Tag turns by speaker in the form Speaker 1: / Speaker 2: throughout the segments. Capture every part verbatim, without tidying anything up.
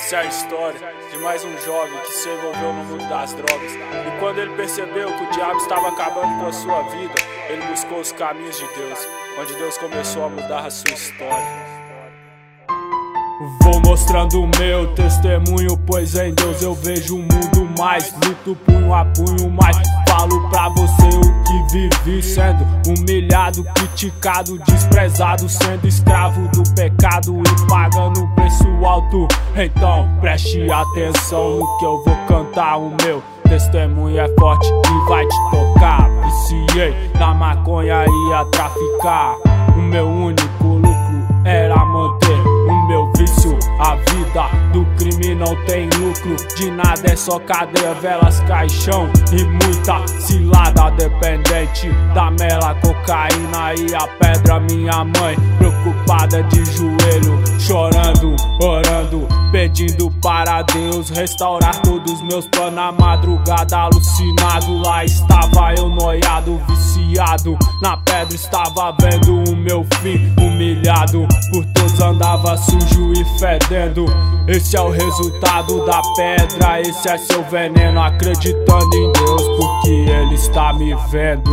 Speaker 1: Essa é a história de mais um jovem que se envolveu no mundo das drogas. E quando ele percebeu que o diabo estava acabando com a sua vida, ele buscou os caminhos de Deus, onde Deus começou a mudar a sua história. Vou mostrando o meu testemunho, pois em Deus eu vejo o mundo mais. Luto punho a punho, mas falo pra você o que vivi, sendo humilhado, criticado, desprezado, sendo escravo do pecado e pagando um preço alto. Então preste atenção no que eu vou cantar. O meu testemunho é forte e vai te tocar. Viciei na maconha e ia traficar. O meu único lucro era manter o meu vício. A vida do crime não tem lucro, de nada é só cadeia, velas, caixão e muita cilada. Dependente da mela, cocaína e a pedra. Minha mãe preocupada de joelho, chorando, orando, pedindo para Deus restaurar todos os meus planos. Na madrugada alucinado, lá estava eu noiado, viciado na pedra, estava vendo o meu fim. Humilhado por todos, andava sujo e fedendo. Esse é o resultado da pedra, esse é seu veneno. Acreditando em Deus porque Ele está me vendo.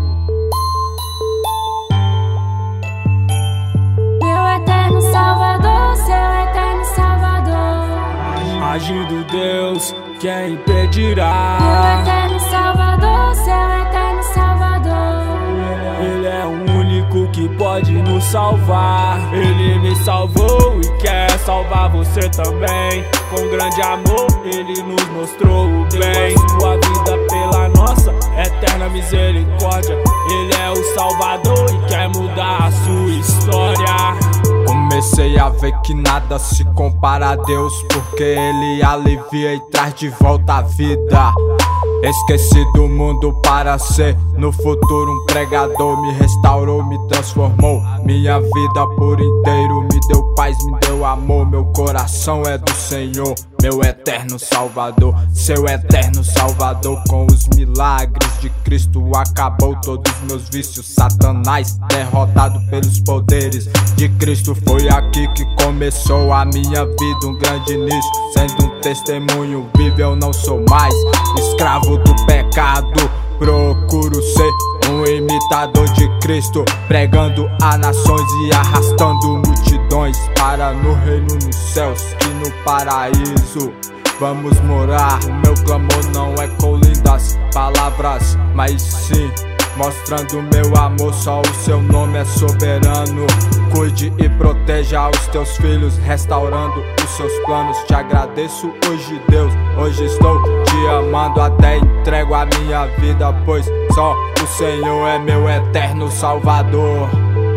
Speaker 2: Meu eterno Salvador, seu eterno Salvador.
Speaker 1: Agindo Deus, quem impedirá?
Speaker 2: Meu eterno Salvador, seu eterno Salvador.
Speaker 1: Ele é o único que pode nos salvar. Ele me salvou e quer salvar você também. Com grande amor ele nos mostrou o bem. Sua vida pela nossa eterna misericórdia. Ele é o Salvador e quer mudar a sua história.
Speaker 3: Comecei a ver que nada se compara a Deus, porque Ele alivia e traz de volta a vida. Esqueci do mundo para ser no futuro um pregador. Me restaurou, me transformou, minha vida por inteiro. Me deu paz, me deu amor, meu coração é do Senhor. Meu eterno Salvador, seu eterno Salvador. Com os milagres de Cristo acabou todos os meus vícios. Satanás derrotado pelos poderes de Cristo. Foi aqui que começou a minha vida, um grande início. Sendo um testemunho vivo, eu não sou mais escravo do pecado. Procuro ser um imitador de Cristo, pregando a nações e arrastando multidões para no reino nos céus e no paraíso vamos morar. O meu clamor não é com lindas palavras, mas sim mostrando meu amor. Só o seu nome é soberano. Cuide e proteja os teus filhos, restaurando os seus planos. Te agradeço hoje, Deus, hoje estou te amando. Até entrego a minha vida, pois só o Senhor é meu eterno Salvador.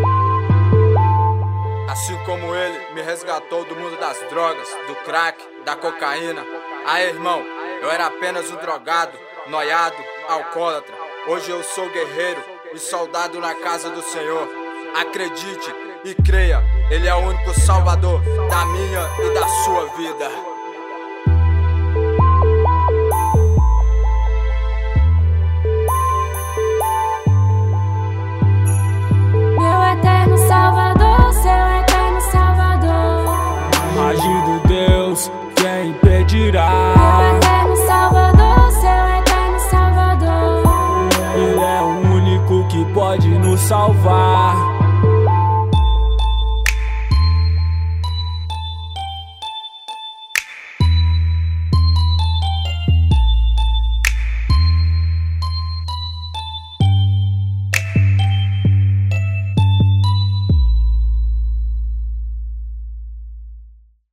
Speaker 3: Assim como Ele me resgatou do mundo das drogas, do crack, da cocaína. Aí, irmão, eu era apenas um drogado, noiado, alcoólatra. Hoje eu sou guerreiro e soldado na casa do Senhor. Acredite e creia, Ele é o único Salvador da minha e da sua vida.
Speaker 2: Meu eterno Salvador, seu eterno Salvador.
Speaker 1: Agindo Deus, quem impedirá?
Speaker 2: Meu eterno Salvador, seu eterno Salvador.
Speaker 1: Ele é o único que pode nos salvar.